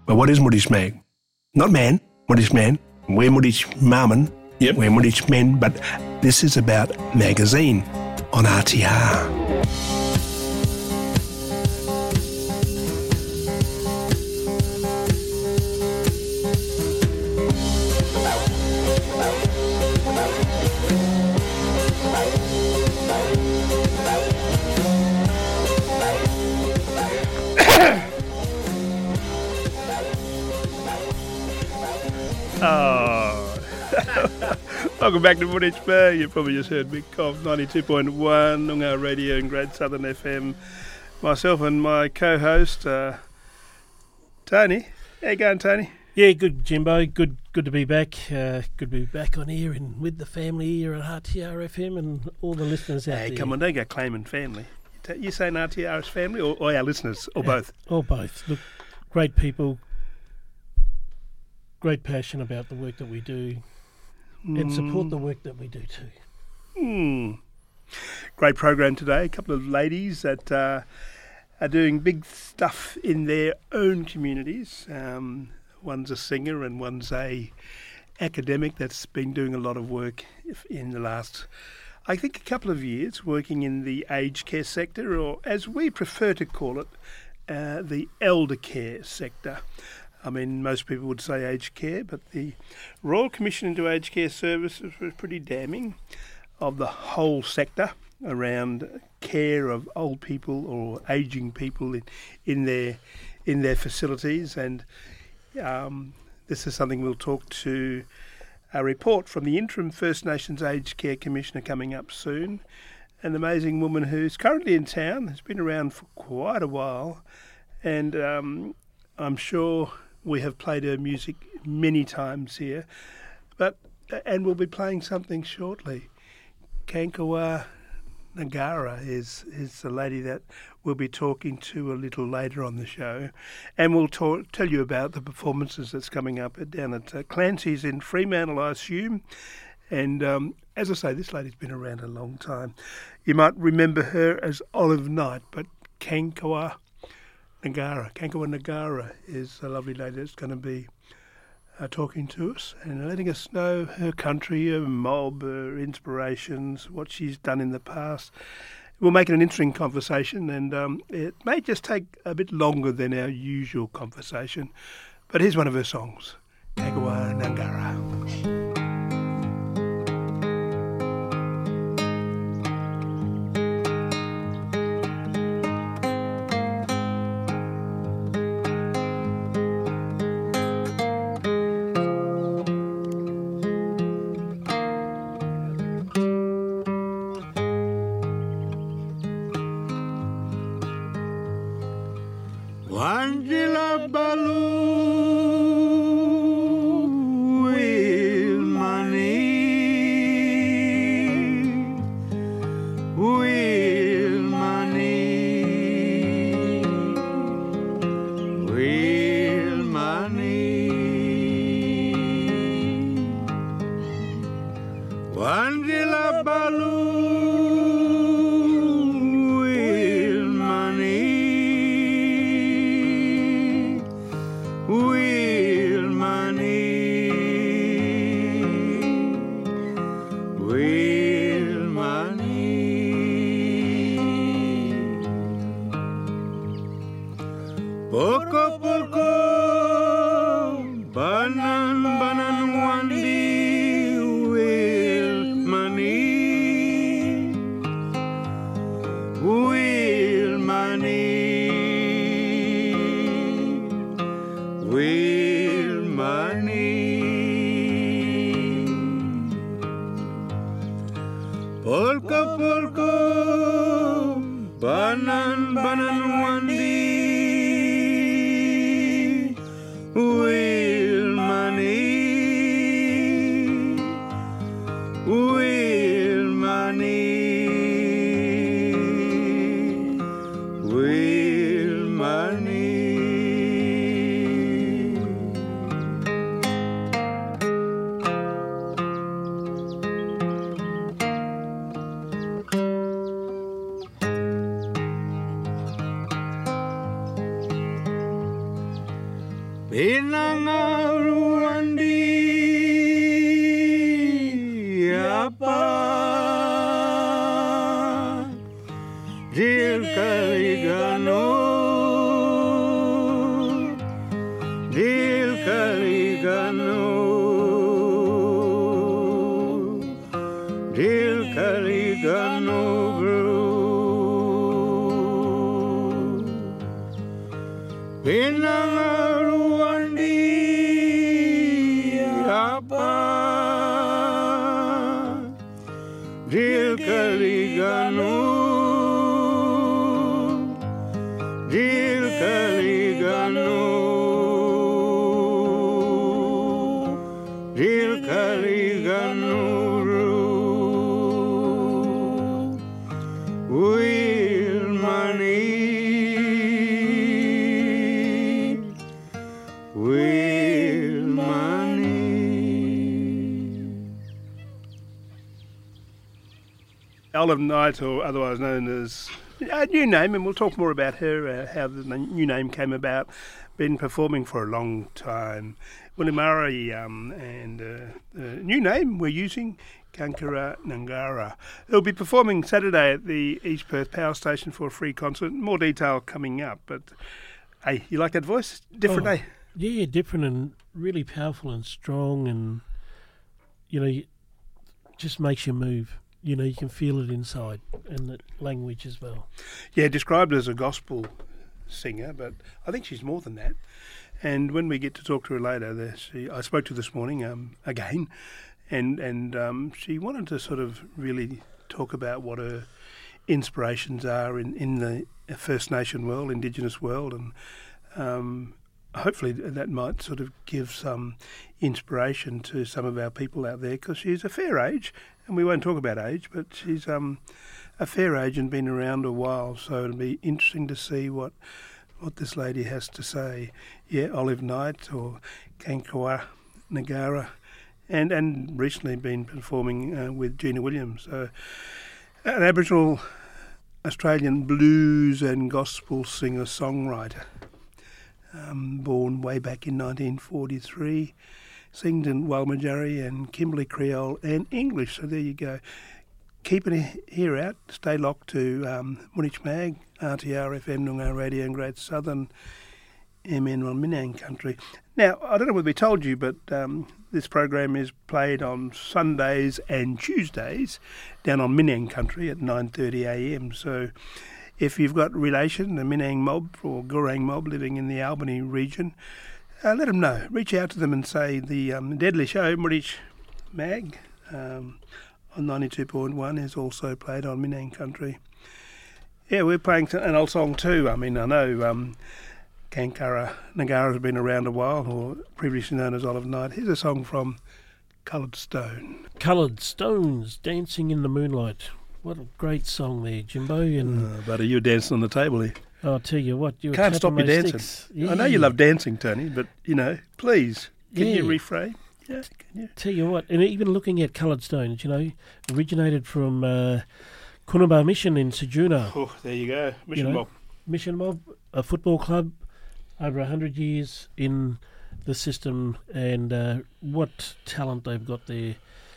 But what is Muddish Mag? Not man, Muddish man. We're Muddish Marmon. Yep. We're Muddish men. But this is about magazine on RTR. Welcome back to Footage Bay. You probably just heard Big Cough 92.1 Noongar Radio and Great Southern FM. Myself and my co-host, Tony. How you going, Tony? Yeah, good, Jimbo. Good to be back. Good to be back on here and with the family here at RTR FM and all the listeners out there. Hey, come on, don't go claiming family. You saying RTR is family or our listeners, or both? Or both. Look, great people, great passion about the work that we do. And support the work that we do too. Great program today. A couple of ladies that are doing big stuff in their own communities. One's a singer and one's a academic that's been doing a lot of work in the last, I think, a couple of years, working in the aged care sector, or as we prefer to call it, the elder care sector. I mean, most people would say aged care, but the Royal Commission into Aged Care Services was pretty damning of the whole sector around care of old people or ageing people in their facilities. And this is something we'll talk to a report from the interim First Nations Aged Care Commissioner coming up soon. An amazing woman who's currently in town, has been around for quite a while, and I'm sure we have played her music many times here, and we'll be playing something shortly. Kankawa Nagara is the lady that we'll be talking to a little later on the show, and we'll tell you about the performances that's coming up down at Clancy's in Fremantle, I assume. And as I say, this lady's been around a long time. You might remember her as Olive Knight, but Kankawa Nagara is a lovely lady that's going to be talking to us and letting us know her country, her mob, her inspirations, what she's done in the past. We'll make it an interesting conversation, and it may just take a bit longer than our usual conversation. But here's one of her songs, Kankawa Nagara. Angela Balu Angela Balu will money, will money, will money. Poco poco, banan banan wandi. Polka polka, banan banan wandi, will money, will money, will money. Pinangaruandi apa Dil Kaligano Dil Kaligano Dil Kaligano Pinangaruandi apa Dil Kaligano Dil Kaligano Dil Kaligano Will money Will money Olive Knight, or otherwise known as a new name, and we'll talk more about her, how the new name came about. Been performing for a long time. Willimari, and the new name we're using, Kankara Nangara. They'll be performing Saturday at the East Perth Power Station for a free concert. More detail coming up, but hey, you like that voice? Different, eh? Yeah, different and really powerful and strong, and just makes you move. You can feel it inside, and the language as well. Yeah, described as a gospel singer, but I think she's more than that. And when we get to talk to her later, I spoke to her this morning again, and she wanted to sort of really talk about what her inspirations are in the First Nation world, Indigenous world, and hopefully that might sort of give some inspiration to some of our people out there, because she's a fair age, and we won't talk about age, but she's a fair age and been around a while, so it'll be interesting to see what this lady has to say. Yeah, Olive Knight, or Kankara Nangara, and recently been performing with Gina Williams, an Aboriginal Australian blues and gospel singer-songwriter, born way back in 1943, sings in Walmatjarri and Kimberley Creole and English. So there you go. Keep an ear out. Stay locked to Moonich Mag, RTR FM, Noongar Radio and Great Southern, MN on Minang Country. Now, I don't know whether we told you, but this program is played on Sundays and Tuesdays down on Minang Country at 9:30am. So if you've got relation, the Minang mob or Gurang mob living in the Albany region, let them know. Reach out to them and say the Deadly Show, Moonich Mag, on 92.1 is also played on Minang Country. Yeah, we're playing an old song too. I mean, I know Kankara Nangara has been around a while, or previously known as Olive Knight. Here's a song from Coloured Stone. Coloured Stones, Dancing in the Moonlight. What a great song there, Jimbo. And Buddy, you're dancing on the table here. I'll tell you what, you can't stop you dancing. Yeah. I know you love dancing, Tony, but, please, can you refrain? Yeah, can you? Tell you what, and even looking at Coloured Stones, originated from Kunaba Mission in Sejuna. Oh, there you go, Mission Mob. Mission Mob, a football club, over 100 years in the system, and what talent they've got there.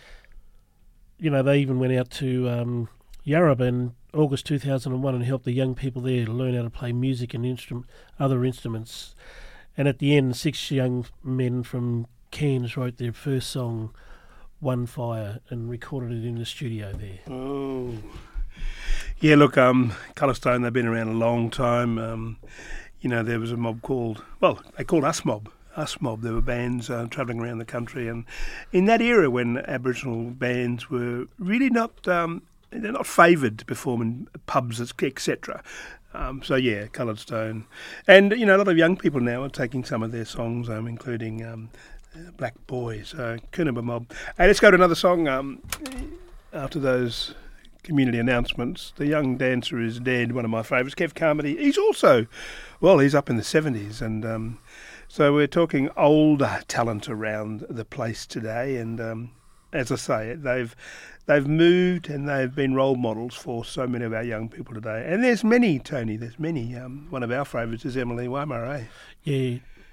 They even went out to Yarrabah in August 2001 and helped the young people there learn how to play music and other instruments. And at the end, 6 young men from Cairns wrote their first song, One Fire, and recorded it in the studio there. Oh. Yeah, look, Coloured Stone, they've been around a long time. There was a mob they called Us Mob. Us Mob. There were bands travelling around the country, and in that era when Aboriginal bands were really they're not favoured to perform in pubs, etc. Coloured Stone. And, a lot of young people now are taking some of their songs, including Black Boys, Kunaba Mob. Hey, let's go to another song after those community announcements. The Young Dancer is Dead, one of my favourites. Kev Carmody. He's also, he's up in the 70s, and so we're talking older talent around the place today, and as I say, they've moved and they've been role models for so many of our young people today. And there's many, Tony, there's many. One of our favourites is Emily Weimar, eh? Yeah,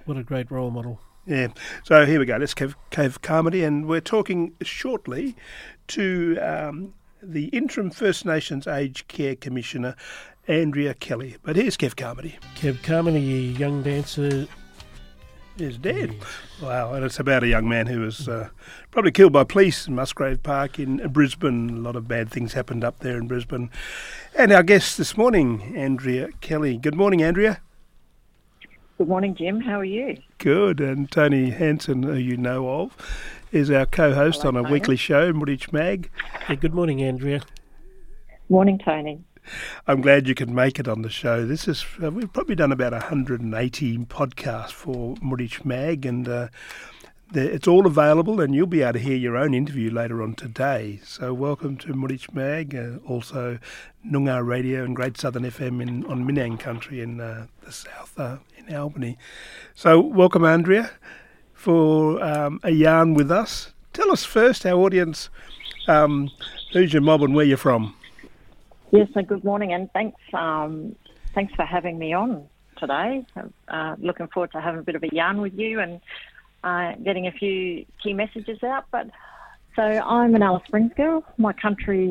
What a great role model. Yeah. So here we go. Let's Cave Carmody, and we're talking shortly to the interim First Nations Aged Care Commissioner, Andrea Kelly. But here's Kev Carmody. Kev Carmody, a young dancer, is dead. Wow, and it's about a young man who was probably killed by police in Musgrave Park in Brisbane. A lot of bad things happened up there in Brisbane. And our guest this morning, Andrea Kelly. Good morning, Andrea. Good morning, Jim. How are you? Good. And Tony Hansen, who you know of, is our co-host on a weekly show, Murich Mag. Yeah, good morning, Andrea. Morning, Tony. I'm glad you could make it on the show. This is we've probably done about 180 podcasts for Murich Mag, and it's all available, and you'll be able to hear your own interview later on today. So welcome to Murich Mag, also Noongar Radio and Great Southern FM on Minang Country in the south in Albany. So welcome, Andrea, for a yarn with us. Tell us first, our audience, who's your mob and where you're from. Yes, so good morning, and thanks for having me on today. Looking forward to having a bit of a yarn with you and getting a few key messages out. But so I'm an Alice Springs girl. My country,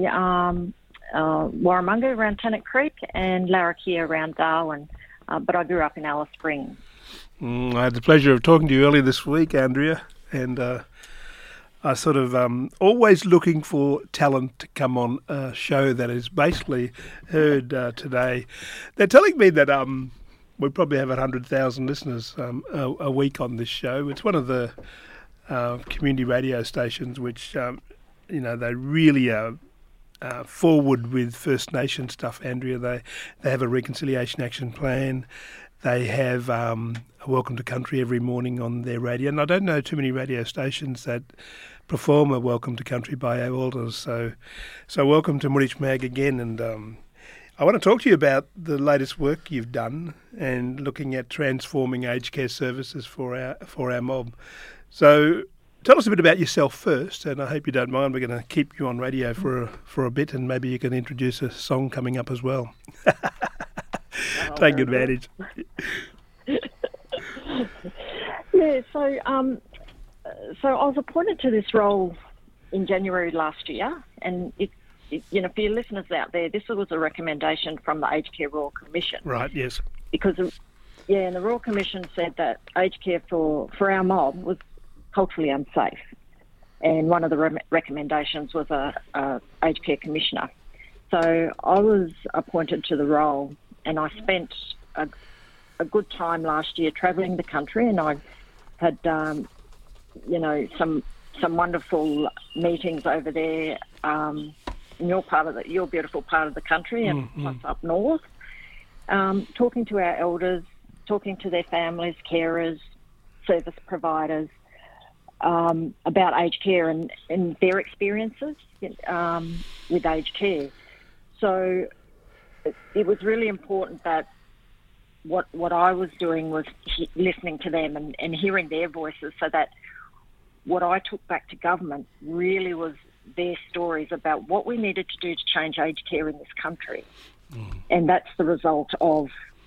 Warramunga around Tannock Creek and Larrakia around Darwin. But I grew up in Alice Springs. I had the pleasure of talking to you earlier this week, Andrea, and I sort of always looking for talent to come on a show that is basically heard today. They're telling me that we probably have 100,000 listeners a week on this show. It's one of the community radio stations which, they really are forward with First Nation stuff, Andrea. They have a Reconciliation Action Plan. They have a Welcome to Country every morning on their radio. And I don't know too many radio stations that perform a Welcome to Country by our elders. So welcome to Murich Mag again. And I want to talk to you about the latest work you've done and looking at transforming aged care services for our mob. So tell us a bit about yourself first, and I hope you don't mind. We're going to keep you on radio for a bit, and maybe you can introduce a song coming up as well. Take advantage. Yeah, so I was appointed to this role in January last year, and it for your listeners out there, this was a recommendation from the Aged Care Royal Commission. Right. Yes. Because and the Royal Commission said that aged care for our mob was culturally unsafe, and one of the recommendations was a aged care commissioner. So I was appointed to the role, and I spent a good time last year travelling the country, and I had some wonderful meetings over there in your beautiful part of the country, and plus up north, talking to our elders, talking to their families, carers, service providers, about aged care and their experiences with aged care. So it was really important that what I was doing was listening to them and hearing their voices, so that what I took back to government really was their stories about what we needed to do to change aged care in this country. And that's the result of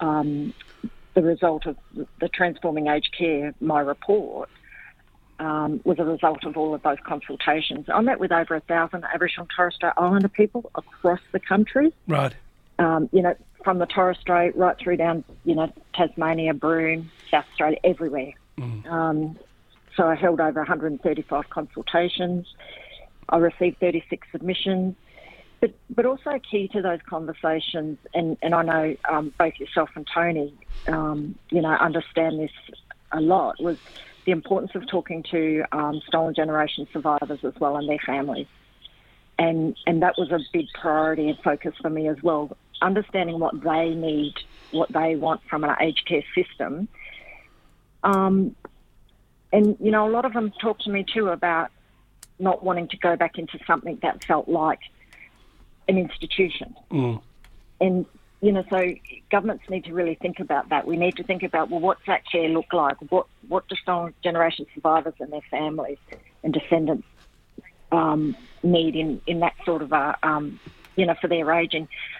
the Transforming Aged Care, my report, was a result of all of those consultations. I met with over 1,000 Aboriginal and Torres Strait Islander people across the country. Right. From the Torres Strait right through down, Tasmania, Broome, South Australia, everywhere. So I held over 135 consultations. I received 36 submissions. But also key to those conversations, and I know both yourself and Tony, understand this a lot, was the importance of talking to stolen generation survivors as well and their families. And that was a big priority and focus for me as well, understanding what they need, what they want from an aged care system. And, a lot of them talk to me too about not wanting to go back into something that felt like an institution. And, so governments need to really think about that. We need to think about, well, what's that care look like? What do stolen generation survivors and their families and descendants need in that sort of for their ageing?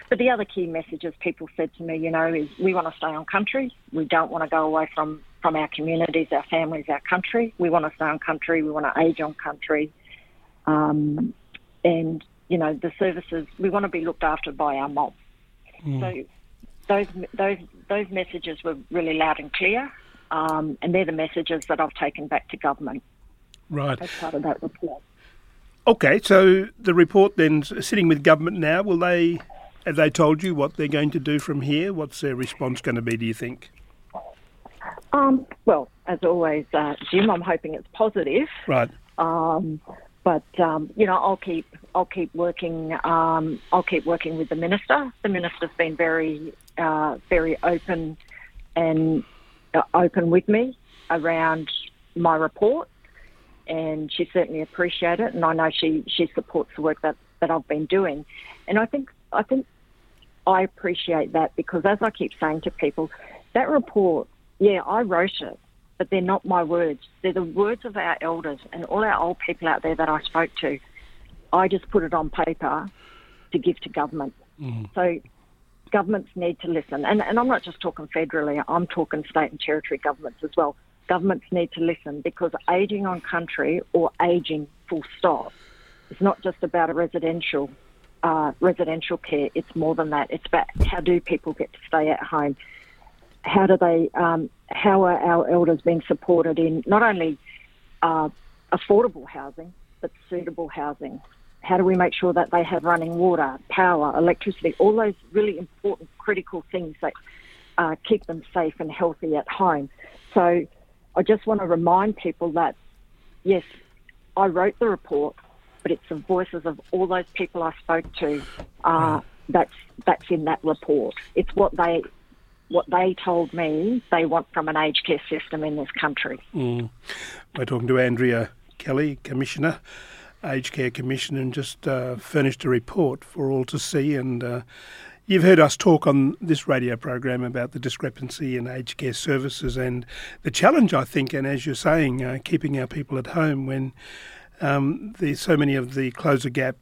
But the other key messages people said to me, is we want to stay on country. We don't want to go away from our communities, our families, our country. We want to stay on country. We want to age on country. And, the services, we want to be looked after by our mob. So those messages were really loud and clear. And they're the messages that I've taken back to government. Right. As part of that report. Okay, so the report then sitting with government now. Have they told you what they're going to do from here? What's their response going to be, do you think? Well, as always, Jim, I'm hoping it's positive. Right. But I'll keep working. I'll keep working with the minister. The minister's been very, very open with me around my report, and she certainly appreciates it. And I know she supports the work that I've been doing. And I think I appreciate that, because as I keep saying to people, that report, yeah, I wrote it, but they're not my words. They're the words of our elders and all our old people out there that I spoke to. I just put it on paper to give to government. So governments need to listen. And I'm not just talking federally, I'm talking state and territory governments as well. Governments need to listen, because ageing on country, or ageing full stop, is not just about a residential care. It's more than that. It's about how do people get to stay at home? How do they? How are our elders being supported in not only affordable housing but suitable housing? How do we make sure that they have running water, power, electricity, all those really important, critical things that keep them safe and healthy at home? So I just want to remind people that, yes, I wrote the report, but it's the voices of all those people I spoke to that's in that report. It's what they told me they want from an aged care system in this country. We're talking to Andrea Kelly, Commissioner, Aged Care Commissioner, and just furnished a report for all to see. And you've heard us talk on this radio program about the discrepancy in aged care services and the challenge, I think, and as you're saying, keeping our people at home when there's so many of the Close the Gap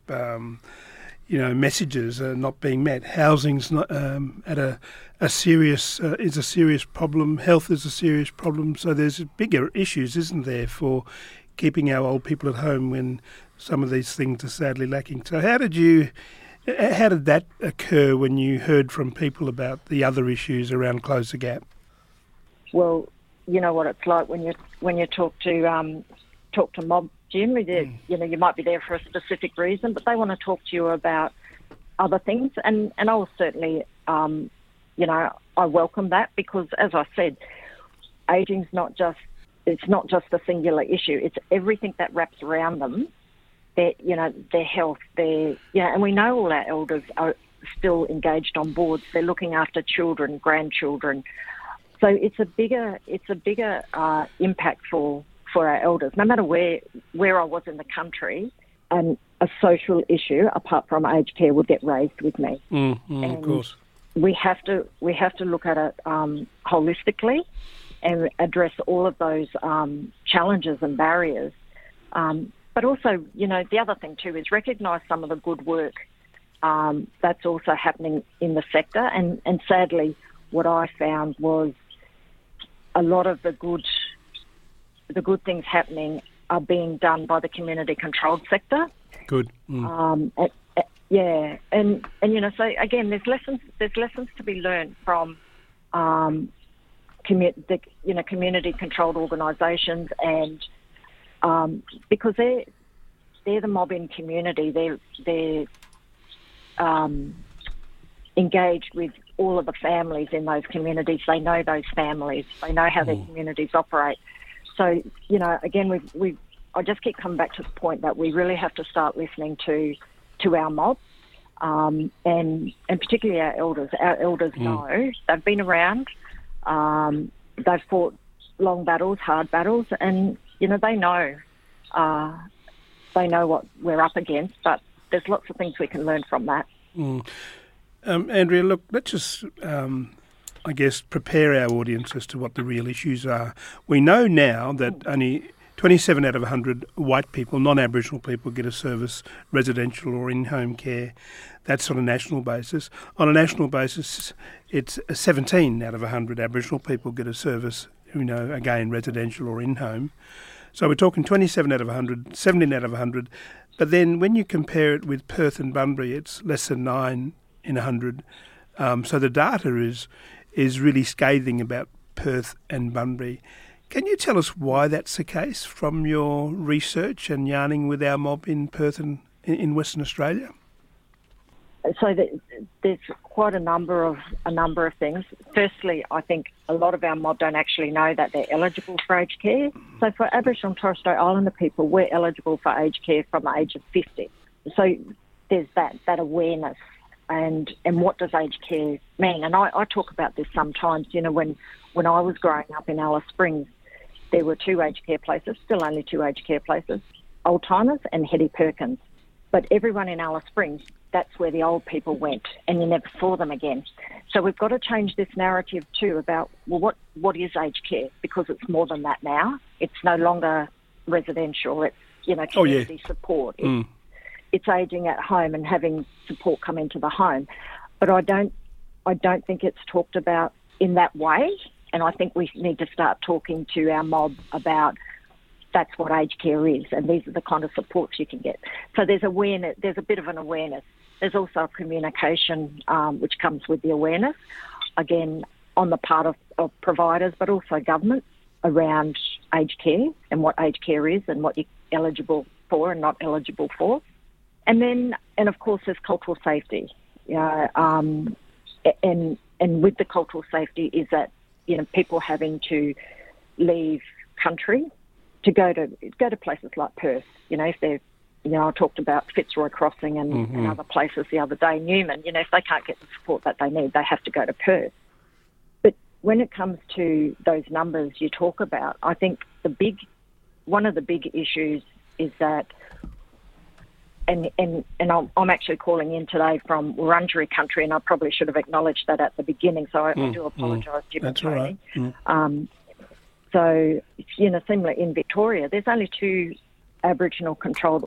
messages are not being met. Housing's not is a serious problem. Health is a serious problem. So there's bigger issues, isn't there, for keeping our old people at home when some of these things are sadly lacking. So how did that occur when you heard from people about the other issues around Close the Gap? Well, you know what it's like when you talk to mob, Jim. You might be there for a specific reason, but they want to talk to you about other things, and I will certainly, I welcome that, because as I said, aging's not just a singular issue. It's everything that wraps around them. Their health, and we know all our elders are still engaged on boards. They're looking after children, grandchildren. So it's a bigger impact for our elders. No matter where I was in the country, and a social issue apart from aged care would get raised with me. Of course, we have to look at it holistically and address all of those challenges and barriers. But also, the other thing too is recognise some of the good work that's also happening in the sector. And sadly, what I found was a lot of the good things happening are being done by the community-controlled sector. Good. And so again, there's lessons to be learned from community-controlled organisations, and because they're the mob-in community, they're engaged with all of the families in those communities. They know those families. They know how their communities operate. So, again, I just keep coming back to the point that we really have to start listening to our mob, and particularly our elders. Our elders know. They've been around. They've fought long battles, hard battles, and, they know. They know what we're up against, but there's lots of things we can learn from that. Andrea, look, let's just, prepare our audience as to what the real issues are. We know now that only 27 out of 100 white people, non-Aboriginal people, get a service, residential or in-home care. That's on a national basis. On a national basis, it's 17 out of 100 Aboriginal people get a service, again, residential or in-home. So we're talking 27 out of 100, 17 out of 100. But then when you compare it with Perth and Bunbury, it's less than 9 in 100. So the data is really scathing about Perth and Bunbury. Can you tell us why that's the case from your research and yarning with our mob in Perth and in Western Australia? So there's quite a number of things. Firstly, I think a lot of our mob don't actually know that they're eligible for aged care. So for Aboriginal and Torres Strait Islander people, we're eligible for aged care from the age of 50. So there's that awareness. And what does aged care mean? And I talk about this sometimes. When I was growing up in Alice Springs, there were 2 aged care places, still only 2 aged care places, Old Timers and Hetty Perkins. But everyone in Alice Springs, that's where the old people went, and you never saw them again. So we've got to change this narrative too about, well, what is aged care? Because it's more than that now. It's no longer residential. It's, community support. It's aging at home and having support come into the home. But I don't think it's talked about in that way. And I think we need to start talking to our mob about that's what aged care is, and these are the kind of supports you can get. So there's awareness. There's a bit of an awareness. There's also communication, which comes with the awareness, again, on the part of providers, but also government around aged care and what aged care is and what you're eligible for and not eligible for. And of course, there's cultural safety. And with the cultural safety is that, people having to leave country to go to places like Perth. If they're, I talked about Fitzroy Crossing and other places the other day, Newman, if they can't get the support that they need, they have to go to Perth. But when it comes to those numbers you talk about, I think one of the big issues is that, and I'm actually calling in today from Wurundjeri country, and I probably should have acknowledged that at the beginning, so I do apologise, Jim and Tony. That's all right. So, similar in Victoria, there's only 2 Aboriginal-controlled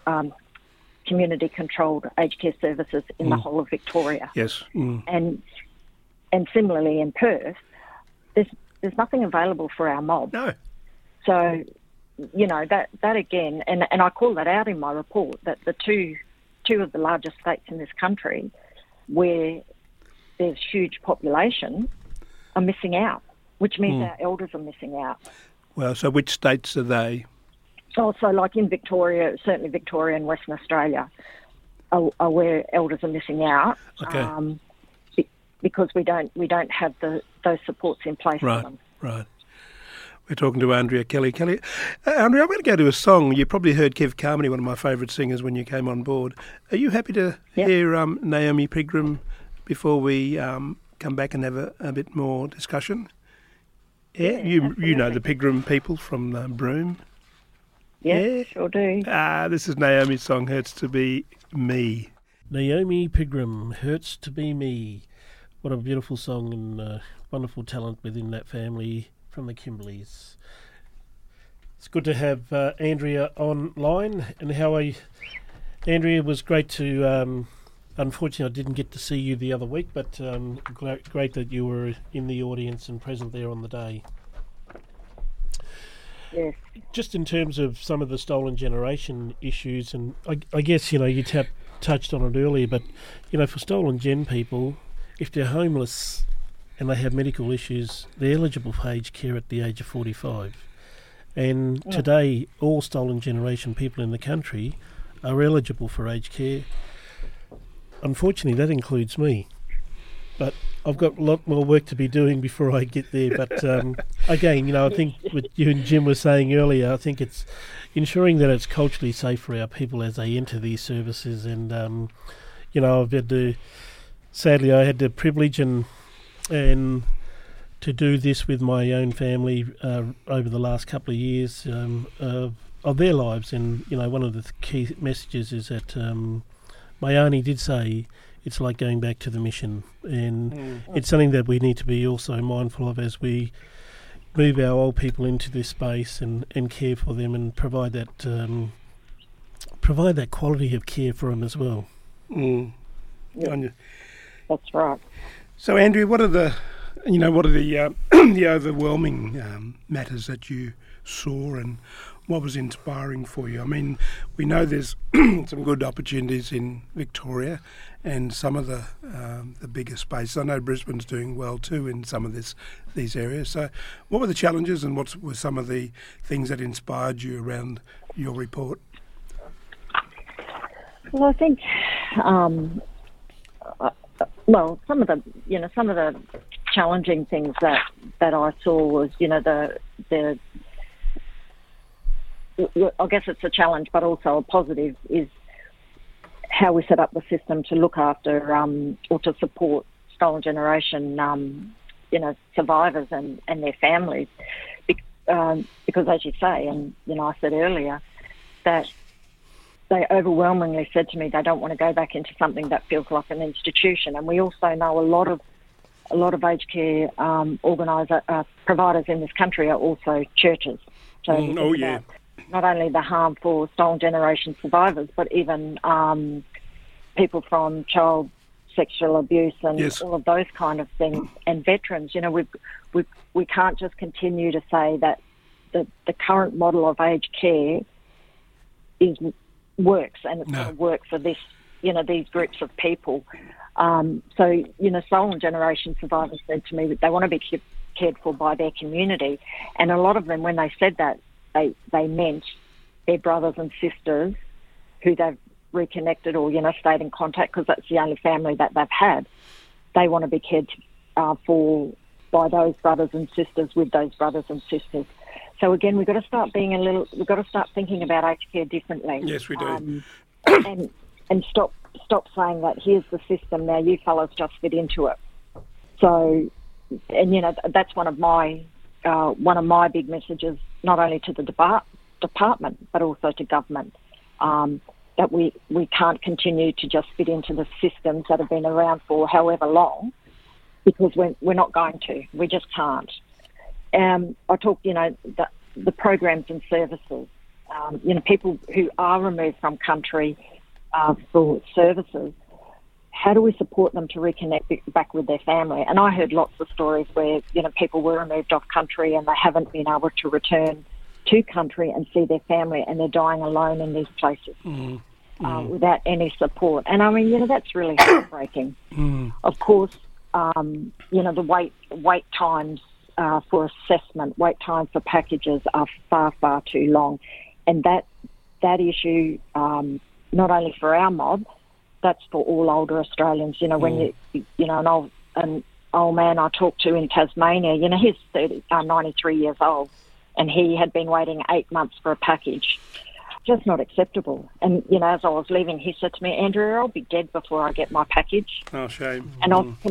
community-controlled aged care services in the whole of Victoria. Yes. And similarly in Perth, there's nothing available for our mob. No. So, that again, and I call that out in my report, that the two of the largest states in this country where there's huge population are missing out, which means our elders are missing out. Well, so which states are they? So like in Victoria, certainly Victoria and Western Australia are where elders are missing out. Okay. Because we don't have those supports in place for them. Right. We're talking to Andrea Kelly. Andrea, I'm going to go to a song. You probably heard Kev Carmody, one of my favourite singers, when you came on board. Are you happy to hear Naomi Pigram before we come back and have a bit more discussion? Yeah, you know the Pigram people from Broome. Yeah, sure do. This is Naomi's song, Hurts to Be Me. Naomi Pigram, Hurts to Be Me. What a beautiful song and wonderful talent within that family from the Kimberleys. It's good to have Andrea online. And how are you? Andrea, it was great to... unfortunately, I didn't get to see you the other week, but great that you were in the audience and present there on the day. Yes. Just in terms of some of the stolen generation issues, and I guess, you touched on it earlier, but, for stolen gen people, if they're homeless and they have medical issues, they're eligible for aged care at the age of 45. And today, all stolen generation people in the country are eligible for aged care. Unfortunately, that includes me. But I've got a lot more work to be doing before I get there. But again, I think what you and Jim were saying earlier, I think it's ensuring that it's culturally safe for our people as they enter these services. And, sadly, I had the privilege and to do this with my own family over the last couple of years of their lives. And, one of the key messages is that my auntie did say it's like going back to the mission. And it's something that we need to be also mindful of as we move our old people into this space and care for them and provide that quality of care for them as well. Mm. Yeah. That's right. So, Andrea, what are the the overwhelming matters that you saw, and what was inspiring for you? I mean, we know there's some good opportunities in Victoria and some of the bigger spaces. I know Brisbane's doing well too in some of these areas. So, what were the challenges, and what were some of the things that inspired you around your report? Well, I think, some of the challenging things that I saw was, I guess it's a challenge, but also a positive, is how we set up the system to look after or to support stolen generation, survivors and their families. Because as you say, and I said earlier, that they overwhelmingly said to me they don't want to go back into something that feels like an institution. And we also know a lot of aged care providers in this country are also churches. So not only the harm for stolen generation survivors, but even people from child sexual abuse and all of those kind of things, and veterans. We can't just continue to say that the current model of aged care works, and it's going to work for this, these groups of people. Stolen generation survivors said to me that they want to be cared for by their community, and a lot of them, when they said that, they meant their brothers and sisters who they've reconnected or stayed in contact, because that's the only family that they've had. They want to be cared for by those brothers and sisters with those brothers and sisters. So again, we've got to start thinking about aged care differently. Yes, we do. And stop saying that here's the system, now you fellas just fit into it. So, and that's one of my big messages, not only to the department but also to government, that we can't continue to just fit into the systems that have been around for however long, because we're not going to. We just can't. I talk, the programs and services, people who are removed from country for services, how do we support them to reconnect back with their family? And I heard lots of stories where, people were removed off country and they haven't been able to return to country and see their family, and they're dying alone in these places without any support. And I mean, that's really heartbreaking. Of course, the wait times for assessment, wait times for packages are far, far too long. And that issue, not only for our mob, that's for all older Australians. When an old man I talked to in Tasmania, he's 93 years old, and he had been waiting 8 months for a package. Just not acceptable. And, as I was leaving, he said to me, Andrea, I'll be dead before I get my package. Oh, shame. And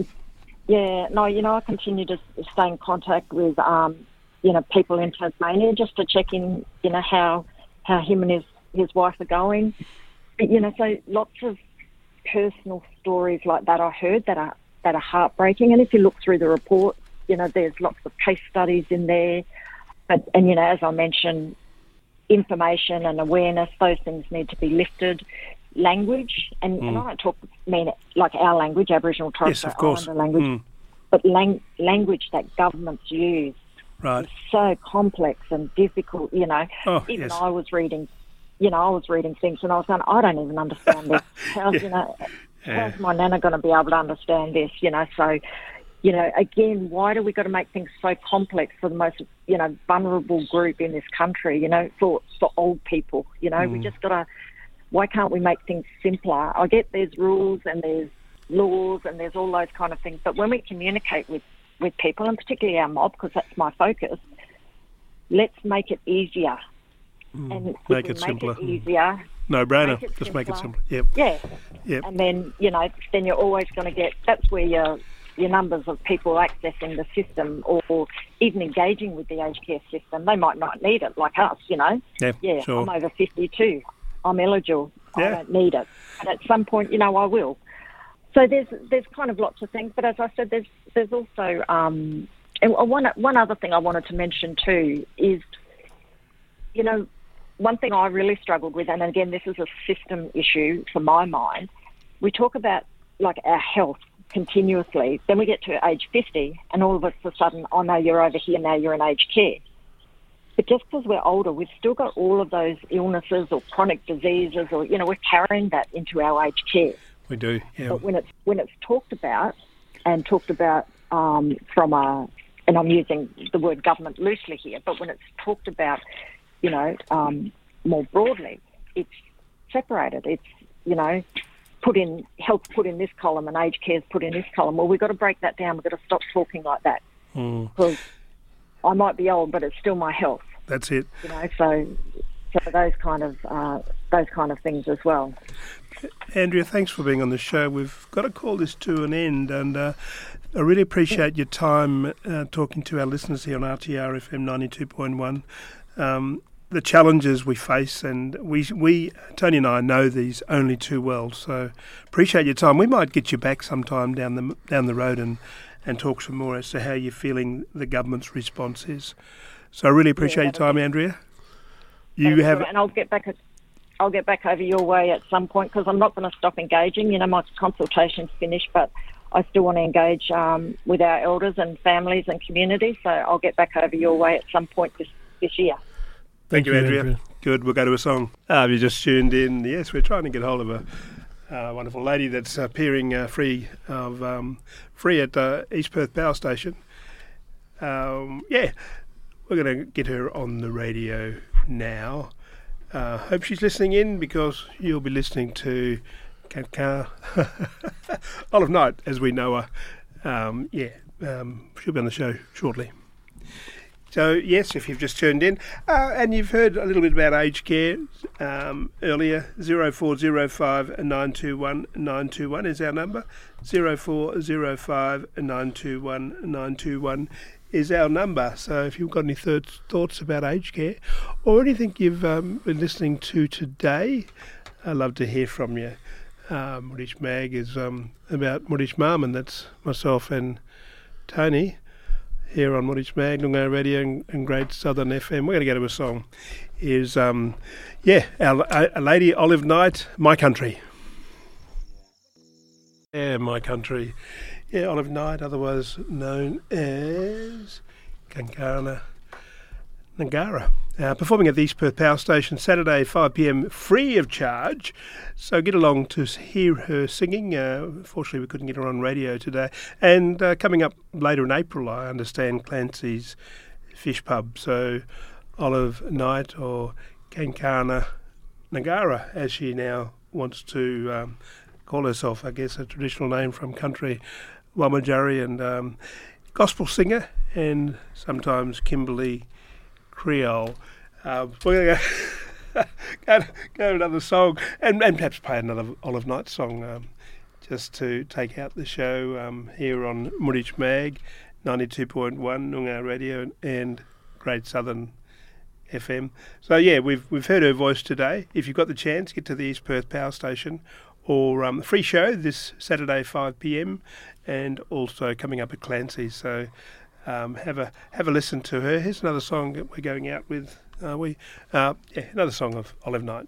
I continue to stay in contact with, people in Tasmania just to check in, how him and his wife are going. But, so lots of personal stories like that I heard that are heartbreaking. And if you look through the report, there's lots of case studies in there. But, as I mentioned, information and awareness, those things need to be lifted. Language, and I don't mean it like our language, Aboriginal Torres Strait Islander language, but language that governments use is so complex and difficult. I was reading, things and I was going, I don't even understand this. How's my nana going to be able to understand this? So, again, why do we got to make things so complex for the most, vulnerable group in this country? For old people, we just got to. Why can't we make things simpler? I get there's rules and there's laws and there's all those kind of things, but when we communicate with people, and particularly our mob, because that's my focus, let's make it easier. And make it simpler. It easier. No brainer. Just make it simpler. Yep. Yeah. Yep. And then, then you're always going to get, that's where your numbers of people accessing the system or even engaging with the aged care system, they might not need it like us, Yeah, sure. I'm over 52. I'm eligible. I don't need it. And at some point, I will. So there's kind of lots of things. But as I said, there's also And one other thing I wanted to mention too is, one thing I really struggled with, and again, this is a system issue for my mind. We talk about like our health continuously. Then we get to age 50 and all of a sudden, oh no, you're over here, now you're in aged care. But just because we're older, we've still got all of those illnesses or chronic diseases or, we're carrying that into our aged care. We do, yeah. But when it's talked about from a, and I'm using the word government loosely here, but when it's talked about, more broadly, it's separated. It's, health put in this column and aged care's put in this column. Well, we've got to break that down. We've got to stop talking like that. Because I might be old, but it's still my health. That's it. So those kind of things as well. Andrea, thanks for being on the show. We've got to call this to an end, and I really appreciate your time talking to our listeners here on RTR FM 92.1. The challenges we face, and we Tony and I know these only too well. So appreciate your time. We might get you back sometime down the road and talk some more as to how you're feeling the government's response is. So I really appreciate your time, Andrea. And I'll get back over your way at some point, because I'm not going to stop engaging. My consultation's finished, but I still want to engage with our elders and families and communities. So I'll get back over your way at some point this year. Thank you, Andrea. Good. We'll go to a song. You just tuned in. Yes, we're trying to get hold of a wonderful lady that's appearing free at East Perth Power Station. We're going to get her on the radio now. Hope she's listening in, because you'll be listening to Olive Knight as we know her. She'll be on the show shortly. So, yes, if you've just tuned in and you've heard a little bit about aged care earlier, 0405 921 921 is our number. 0405 921 921 is our number. So if you've got any thoughts about aged care or anything you've been listening to today, I'd love to hear from you. Moorish Mag is about Moorish Mum, and that's myself and Tony here on Moorish Mag, Noongar Radio and Great Southern FM. We're going to go to a song. Is our lady Olive Knight, My Country. Yeah, My Country. Yeah, Olive Knight, otherwise known as Kankana Nangara. Performing at the East Perth Power Station Saturday 5 p.m. free of charge. So get along to hear her singing. Unfortunately, we couldn't get her on radio today. And coming up later in April, I understand, Clancy's Fish Pub. So Olive Knight, or Kankana Nangara, as she now wants to call herself, I guess, a traditional name from country, Wamajari, and gospel singer, and sometimes Kimberley Creole. We're going to go to another song and perhaps play another Olive Knight song just to take out the show here on Moorish Mag, 92.1 Noongar Radio and Great Southern FM. So yeah, we've heard her voice today. If you've got the chance, get to the East Perth Power Station, or the free show this Saturday 5 p.m. and also coming up at Clancy's. So have a listen to her. Here's another song that we're going out with. Another song of Olive Knight.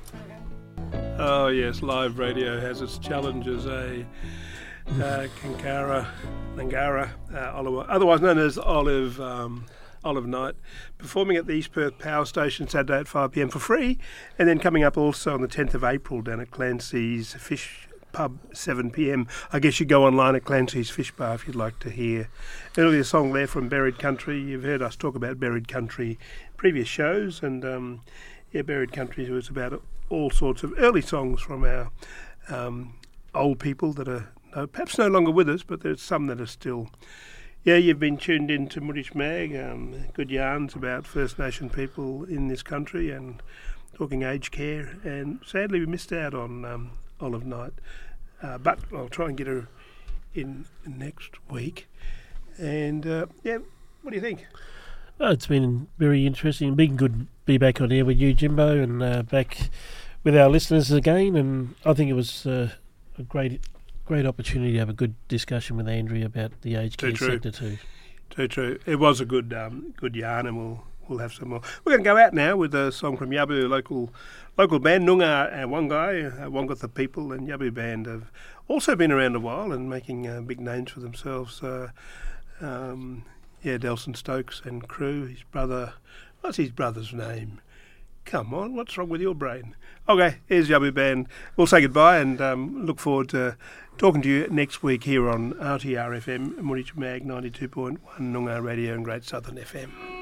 Oh yes, live radio has its challenges. Kankana Nangara, otherwise known as Olive Knight, performing at the East Perth Power Station Saturday at 5 p.m. for free, and then coming up also on the 10th of April down at Clancy's Fish Pub, 7 p.m. I guess you go online at Clancy's Fish Bar if you'd like to hear earlier song there from Buried Country. You've heard us talk about Buried Country previous shows, and Buried Country was about all sorts of early songs from our old people that are perhaps no longer with us, but there's some that are still. Yeah, you've been tuned in to Moorish Mag, good yarns about First Nation people in this country and talking aged care, and sadly we missed out on Olive Knight, but I'll try and get her in next week. And what do you think? Oh, it's been very interesting. Been good to be back on air with you, Jimbo, and back with our listeners again. And I think it was a great opportunity to have a good discussion with Andrea about the aged care sector too. Too true. It was a good yarn, and we'll have some more. We're going to go out now with a song from Yabu, local band, Noongar and Wangai, Wongatha people, and Yabu band have also been around a while and making big names for themselves. Delson Stokes and crew. His brother, what's his brother's name? Come on, what's wrong with your brain? Okay, here's Yabu band. We'll say goodbye and look forward to talking to you next week here on RTR FM, Murichi Mag 92.1, Noongar Radio and Great Southern FM.